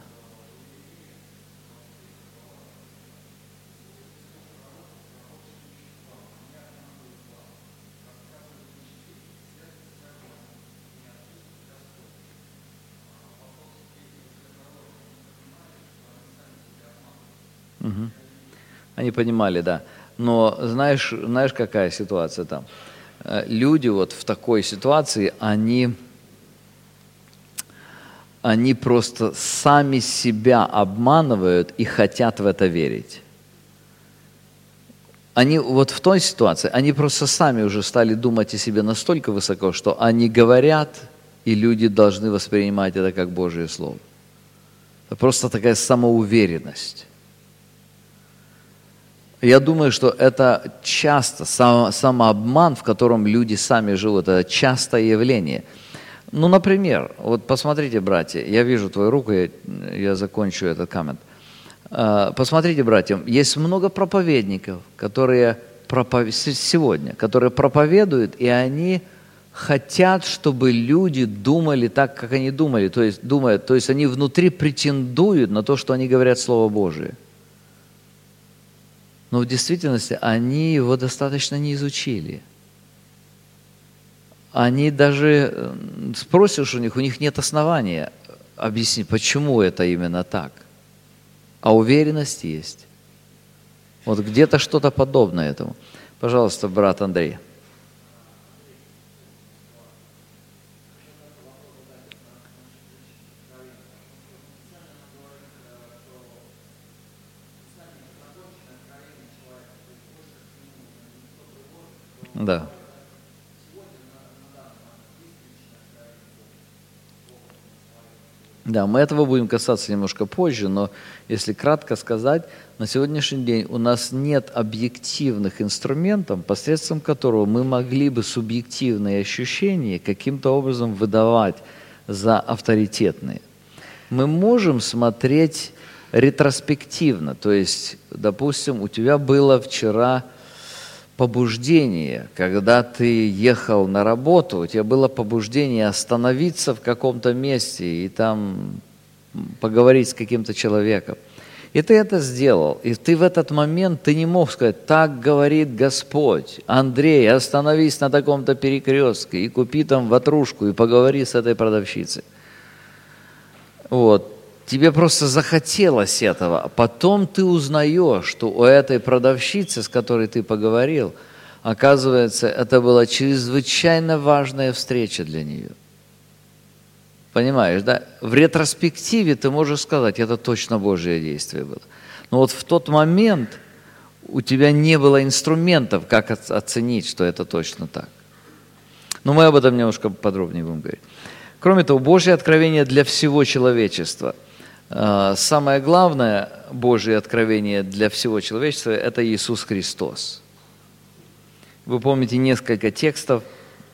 [SPEAKER 1] Угу. Они понимали, да. Но знаешь, знаешь, какая ситуация там? Люди вот в такой ситуации, они, они просто сами себя обманывают и хотят в это верить. Они вот в той ситуации, они просто сами уже стали думать о себе настолько высоко, что они говорят, и люди должны воспринимать это как Божье Слово. Это просто такая самоуверенность. Я думаю, что это часто, самообман, в котором люди сами живут, это частое явление. Ну, например, вот посмотрите, братья, я вижу твою руку, я, я закончу этот коммент. Посмотрите, братья, есть много проповедников, которые проповедуют, сегодня, которые проповедуют, и они хотят, чтобы люди думали так, как они думали, то есть, думают, то есть они внутри претендуют на то, что они говорят Слово Божие. Но в действительности они его достаточно не изучили. Они даже спросишь у них, у них нет основания объяснить, почему это именно так. А уверенность есть. Вот где-то что-то подобное этому. Пожалуйста, брат Андрей. Да. Да, мы этого будем касаться немножко позже, но если кратко сказать, на сегодняшний день у нас нет объективных инструментов, посредством которого мы могли бы субъективные ощущения каким-то образом выдавать за авторитетные. Мы можем смотреть ретроспективно, то есть, допустим, у тебя было вчера побуждение, когда ты ехал на работу, у тебя было побуждение остановиться в каком-то месте и там поговорить с каким-то человеком. И ты это сделал. И ты в этот момент, ты не мог сказать, так говорит Господь, Андрей, остановись на таком-то перекрестке и купи там ватрушку и поговори с этой продавщицей. Вот. Тебе просто захотелось этого, а потом ты узнаешь, что у этой продавщицы, с которой ты поговорил, оказывается, это была чрезвычайно важная встреча для нее. Понимаешь, да? В ретроспективе ты можешь сказать, это точно Божье действие было. Но вот в тот момент у тебя не было инструментов, как оценить, что это точно так. Но мы об этом немножко подробнее будем говорить. Кроме того, Божье откровение для всего человечества. Самое главное Божье откровение для всего человечества – это Иисус Христос. Вы помните несколько текстов.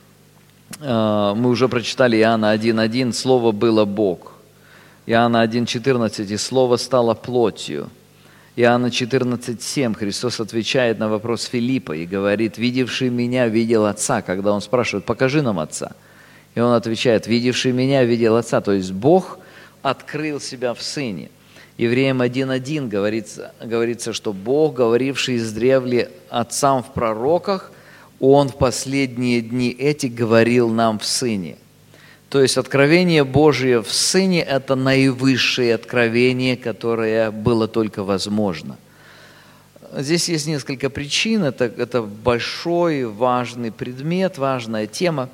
[SPEAKER 1] Мы уже прочитали Иоанна один один, «Слово было Бог». Иоанна один четырнадцать, «И Слово стало плотью». Иоанна четырнадцать семь, Христос отвечает на вопрос Филиппа и говорит, «Видевший меня, видел Отца». Когда он спрашивает, «Покажи нам Отца». И он отвечает, «Видевший меня, видел Отца». То есть Бог открыл себя в Сыне. Евреям один один говорится, говорится, что Бог, говоривший издревле отцам в пророках, Он в последние дни эти говорил нам в Сыне. То есть откровение Божие в Сыне – это наивысшее откровение, которое было только возможно. Здесь есть несколько причин. Это, это большой, важный предмет, важная тема.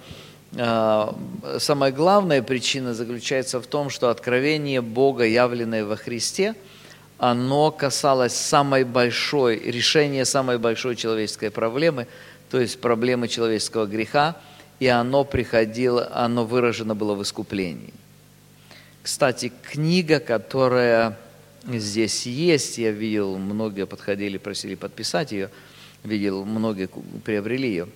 [SPEAKER 1] Самая главная причина заключается в том, что откровение Бога, явленное во Христе, оно касалось самой большой, решения самой большой человеческой проблемы, то есть проблемы человеческого греха, и оно приходило, оно выражено было в искуплении. Кстати, книга, которая здесь есть, я видел, многие подходили, просили подписать ее, видел, многие приобрели ее,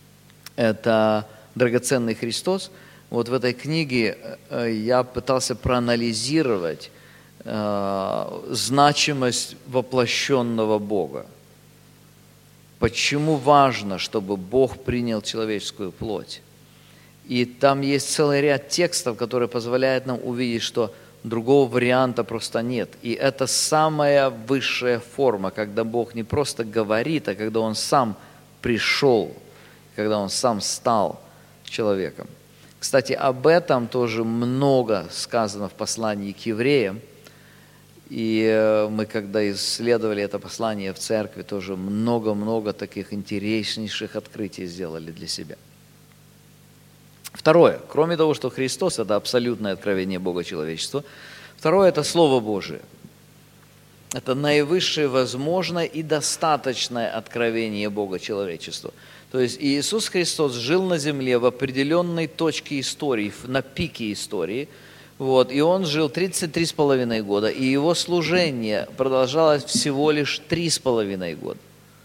[SPEAKER 1] это «Драгоценный Христос». Вот в этой книге я пытался проанализировать э, значимость воплощенного Бога. Почему важно, чтобы Бог принял человеческую плоть? И там есть целый ряд текстов, которые позволяют нам увидеть, что другого варианта просто нет. И это самая высшая форма, когда Бог не просто говорит, а когда Он сам пришел, когда Он сам стал человеком. Кстати, об этом тоже много сказано в послании к евреям. И мы, когда исследовали это послание в церкви, тоже много-много таких интереснейших открытий сделали для себя. Второе. Кроме того, что Христос – это абсолютное откровение Бога человечества, второе – это Слово Божие. Это наивысшее возможное и достаточное откровение Бога человечеству. То есть Иисус Христос жил на земле в определенной точке истории, на пике истории, вот, и Он жил тридцать три с половиной года, и Его служение продолжалось всего лишь три с половиной года.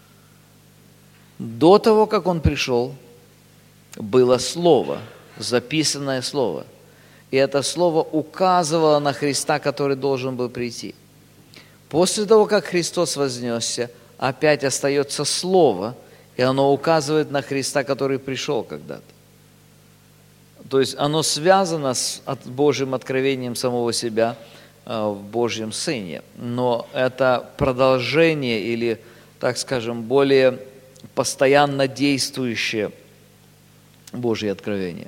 [SPEAKER 1] До того, как Он пришел, было Слово, записанное Слово, и это Слово указывало на Христа, который должен был прийти. После того, как Христос вознесся, опять остается Слово, И оно указывает на Христа, который пришел когда-то. То есть оно связано с Божьим откровением самого себя в Божьем Сыне. Но это продолжение или, так скажем, более постоянно действующее Божье откровение.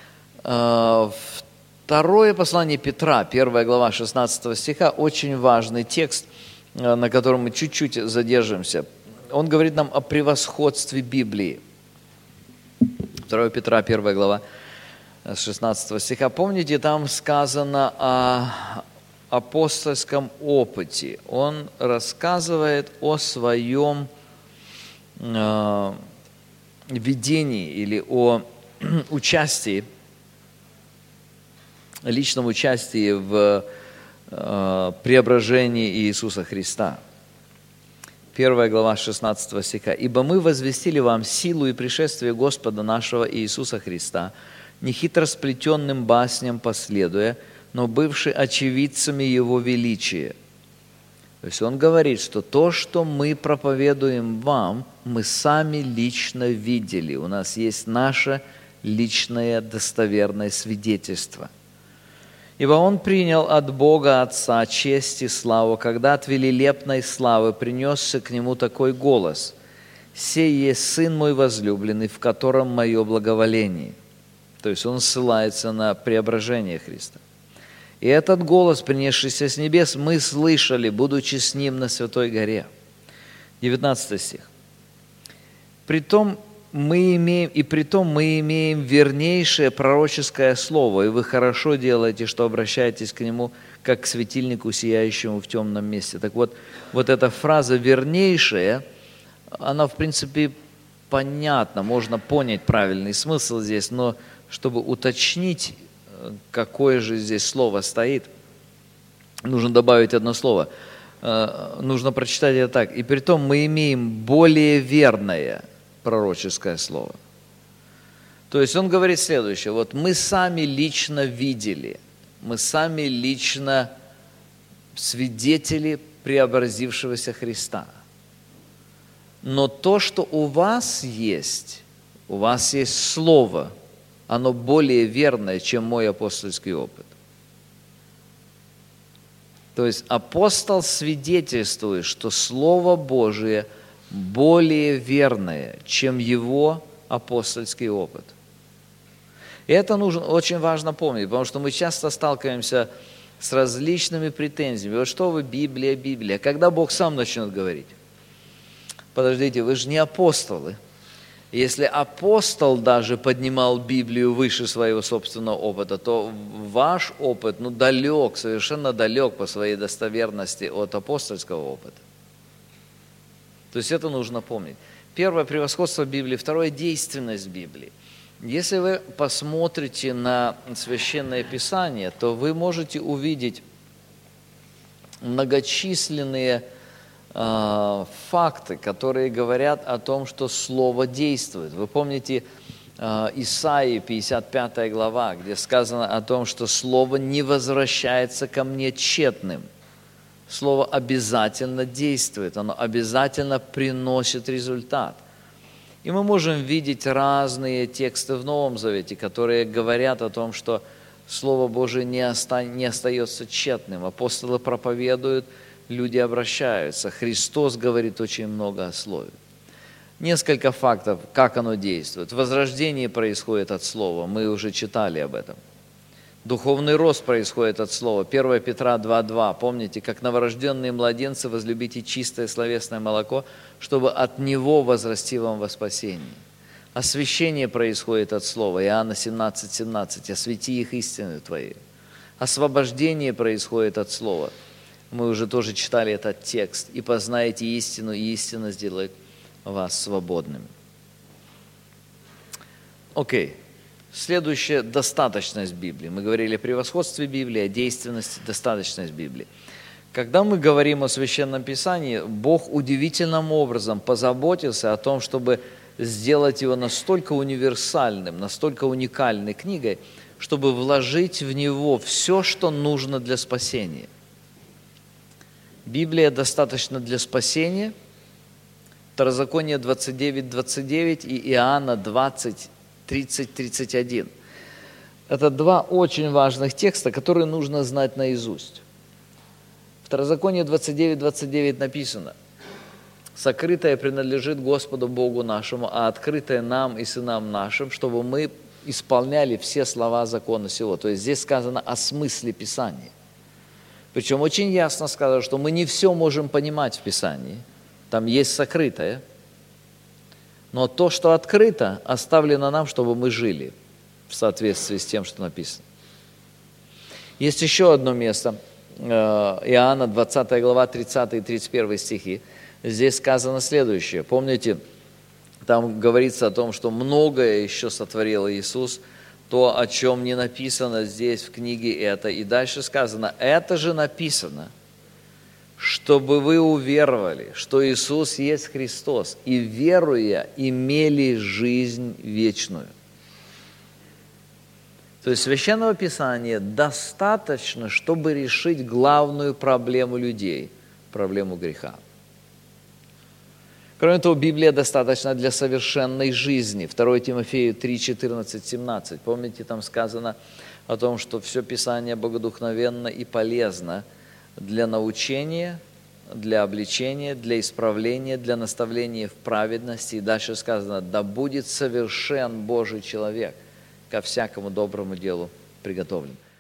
[SPEAKER 1] Второе послание Петра, первая глава шестнадцатого стиха, очень важный текст, на котором мы чуть-чуть задержимся. Он говорит нам о превосходстве Библии. второе Петра, первая глава шестнадцатого стиха. Помните, там сказано о апостольском опыте. Он рассказывает о своем э, видении или о участии, личном участии в э, преображении Иисуса Христа. Первая глава шестнадцатого стиха. «Ибо мы возвестили вам силу и пришествие Господа нашего Иисуса Христа, не хитросплетенным басням последуя, но бывши очевидцами Его величия». То есть он говорит, что то, что мы проповедуем вам, мы сами лично видели. У нас есть наше личное достоверное свидетельство. Ибо Он принял от Бога Отца честь и славу, когда от велилепной славы принесся к Нему такой голос: «Сей есть Сын мой возлюбленный, в котором мое благоволение». То есть Он ссылается на преображение Христа. «И этот голос, принесшийся с небес, мы слышали, будучи с Ним на Святой горе». девятнадцатый стих. «Притом мы имеем, и притом мы имеем вернейшее пророческое слово, и вы хорошо делаете, что обращаетесь к нему, как к светильнику, сияющему в темном месте». Так вот, вот эта фраза «вернейшее», она, в принципе, понятна, можно понять правильный смысл здесь, но чтобы уточнить, какое же здесь слово стоит, нужно добавить одно слово. Нужно прочитать это так. «И притом мы имеем более верное пророческое слово». То есть он говорит следующее: вот мы сами лично видели, мы сами лично свидетели преобразившегося Христа. Но то, что у вас есть, у вас есть слово, оно более верное, чем мой апостольский опыт. То есть апостол свидетельствует, что Слово Божие более верное, чем его апостольский опыт. И это нужно, очень важно помнить, потому что мы часто сталкиваемся с различными претензиями. Вот что вы, Библия, Библия. Когда Бог сам начнет говорить? Подождите, вы же не апостолы. Если апостол даже поднимал Библию выше своего собственного опыта, то ваш опыт, ну, далек, совершенно далек по своей достоверности от апостольского опыта. То есть это нужно помнить. Первое – превосходство Библии. Второе – действенность Библии. Если вы посмотрите на Священное Писание, то вы можете увидеть многочисленные э, факты, которые говорят о том, что Слово действует. Вы помните э, Исаии, пятьдесят пятая глава, где сказано о том, что Слово не возвращается ко мне тщетным. Слово обязательно действует, оно обязательно приносит результат. И мы можем видеть разные тексты в Новом Завете, которые говорят о том, что Слово Божие не, оста... не остается тщетным. Апостолы проповедуют, люди обращаются. Христос говорит очень много о Слове. Несколько фактов, как оно действует. Возрождение происходит от Слова, мы уже читали об этом. Духовный рост происходит от Слова. первое Петра два два. Помните, как новорожденные младенцы возлюбите чистое словесное молоко, чтобы от него возрасти вам во спасении. Освящение происходит от Слова. Иоанна семнадцать семнадцать. Освети их истиною Твоей. Освобождение происходит от Слова. Мы уже тоже читали этот текст. И познаете истину, и истина сделает вас свободными. Окей. Следующее – достаточность Библии. Мы говорили о превосходстве Библии, о действенности, достаточность Библии. Когда мы говорим о Священном Писании, Бог удивительным образом позаботился о том, чтобы сделать его настолько универсальным, настолько уникальной книгой, чтобы вложить в него все, что нужно для спасения. Библия достаточно для спасения, Второзаконие двадцать девять, двадцать девять и Иоанна двадцать, тридцать, тридцать один. Это два очень важных текста, которые нужно знать наизусть. В Второзаконие двадцать девять, двадцать девять написано: «Сокрытое принадлежит Господу Богу нашему, а открытое нам и сынам нашим, чтобы мы исполняли все слова закона сего». То есть здесь сказано о смысле Писания. Причем очень ясно сказано, что мы не все можем понимать в Писании. Там есть сокрытое. Но то, что открыто, оставлено нам, чтобы мы жили в соответствии с тем, что написано. Есть еще одно место. Иоанна, двадцатая глава, тридцатый и тридцать первый стихи. Здесь сказано следующее. Помните, там говорится о том, что многое еще сотворил Иисус, то, о чем не написано здесь в книге это. И дальше сказано: это же написано, чтобы вы уверовали, что Иисус есть Христос, и, веруя, имели жизнь вечную. То есть Священного Писания достаточно, чтобы решить главную проблему людей – проблему греха. Кроме того, Библия достаточна для совершенной жизни. второе Тимофею три, четырнадцать, семнадцать. Помните, там сказано о том, что все Писание богодухновенно и полезно для научения, для обличения, для исправления, для наставления в праведности. И дальше сказано: да будет совершен Божий человек, ко всякому доброму делу приготовлен.